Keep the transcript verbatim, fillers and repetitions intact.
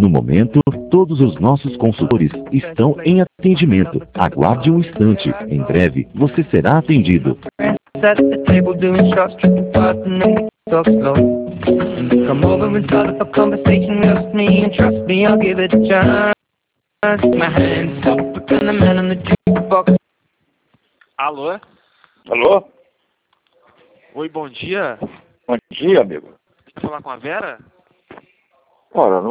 momento, todos os nossos consultores estão em atendimento. Aguarde um instante. Em breve, você será atendido. At the table doing shots, tripping fast and then we talk slow. Come over and start up a conversation with me, and trust me, I'll give it a chance. My hands up, and the man on the jukebox. Alô? Alô? Oi, bom dia. Bom dia, amigo. Quer falar com a Vera? Ora, não